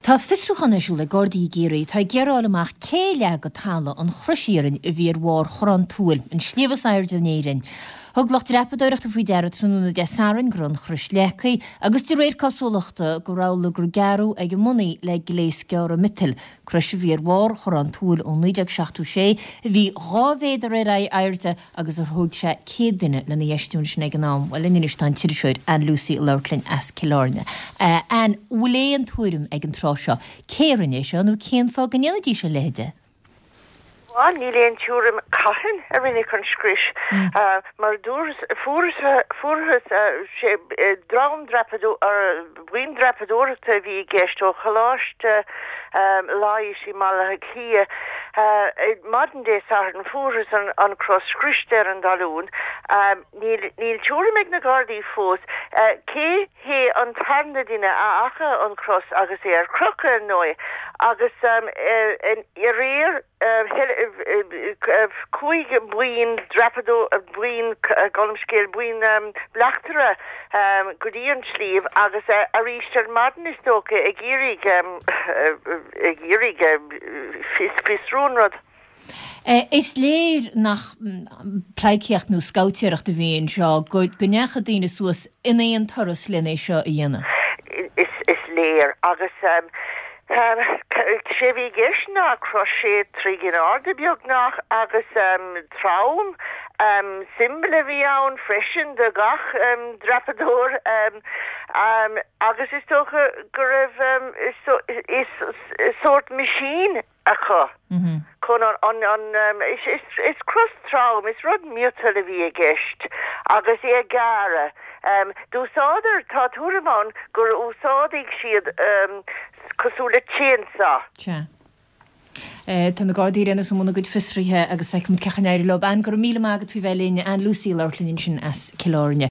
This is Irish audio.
Tá fisrúchanisiú le Gordaí géirí tá gearráil amach céile go talla an chruisírin a bhíar mhór chorán túil an slíomhas air denéirin. Thug locht repadóireachta faoi dearad trúna de sarin gur an chruis lecaí agus de réir cosúlachta go rála gur gearú ag munaí le gléis gear a mitil. Chruis a bhíar mhór chorán túil ó 1976 bhí rávéad a réir airde agus ar thug se cé duine lena dhéistún sin ag an nám bhil in istáin tíiriseoir an Lucy Laurklin as Killarne. An uléon túirim ag an tráseo. Céirinne se anú céan fá gannéanadí se leide? Ní léon túrim caihan a rinne chun scris. Mar fuairthas sé drám drapadú ar bhuiin drapadúirta bhí gceist ó chaláist láis í mala clia modern day sartan fuairthas an cross scris an dalún. Níl túrim ag na Gardaí fós cé hé an tanda duine a acha an cross agus ar crocha an nói agus i réir cuaig buin drapado buin golmscéil buin blachtere godíon slíomh agus a rístar madan is tóca ag írig fisrúnrod. Is léir nach pleiciacht nó scoutireacht a bhíonn seo go necha daoine suas inéon toras lena seo a dhéanana. Is léir agus sé bhí gis ná crosé trígin áda beag nach agus traum symbole bhí ann freisin de gach drapadór agus is tócha go raibh is sort machine a chu. Chun is cross traum is rud mutal a bhí a gist agus é gara. Dúsáidir tá túramán gur úsádaigh siad cosúla chéansa. Tá na Gardaí réna sa muna go fisrithe agus feicim cechanéir lob an gur míle mágad fi bhelíine an Lucy Laurklin sin as Killarne.